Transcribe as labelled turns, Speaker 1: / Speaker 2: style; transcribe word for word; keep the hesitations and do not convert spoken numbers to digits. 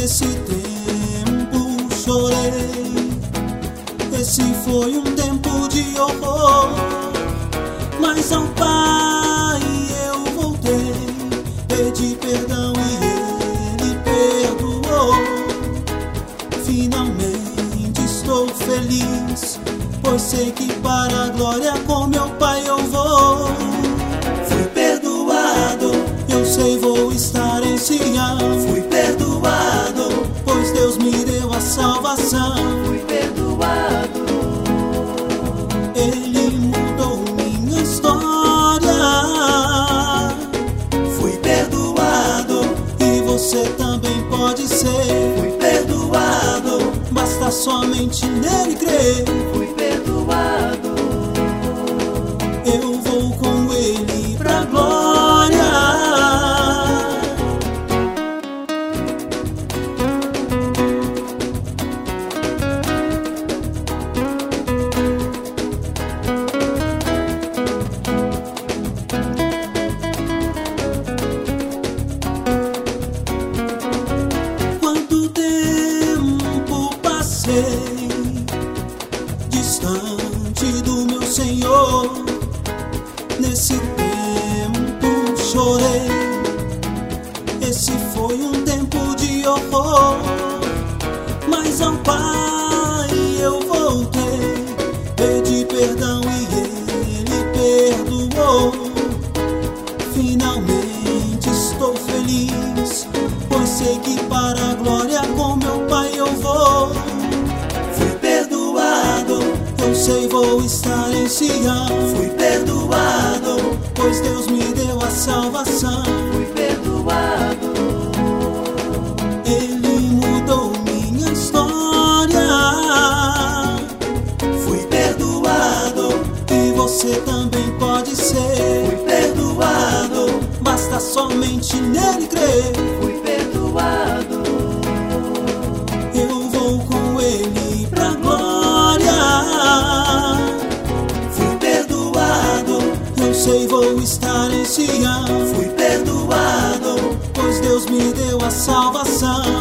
Speaker 1: Nesse tempo chorei, esse foi um tempo de horror, mas ao Pai eu voltei, pedi perdão e Ele perdoou. Finalmente estou feliz, pois sei que para a glória com meu Pai eu vou. Fui perdoado, eu sei vou estar em Sião. Fui perdoado, pois Deus me deu a salvação.
Speaker 2: Fui perdoado,
Speaker 1: Ele mudou minha história. Fui perdoado, e você também pode ser.
Speaker 2: fui perdoado,
Speaker 1: Basta somente nele crer.
Speaker 2: fui perdoado,
Speaker 1: Eu vou com Ele pra glória. Quanto tempo passei distante do meu Senhor, nesse tempo chorei, esse foi um tempo de horror, mas ao Pai eu voltei, pedi perdão e Ele perdoou. Finalmente estou feliz, pois sei que para a glória com meu Pai eu vou. Fui perdoado, eu sei vou estar em Sião. Fui perdoado, pois Deus me deu a salvação.
Speaker 2: fui perdoado,
Speaker 1: Ele mudou minha história. Fui perdoado, e você também pode ser. Fui perdoado, basta somente nele crer.
Speaker 2: fui perdoado,
Speaker 1: Eu vou com Ele pra glória. Fui perdoado, eu sei vou estar em Sião. Fui perdoado, pois Deus me deu a salvação.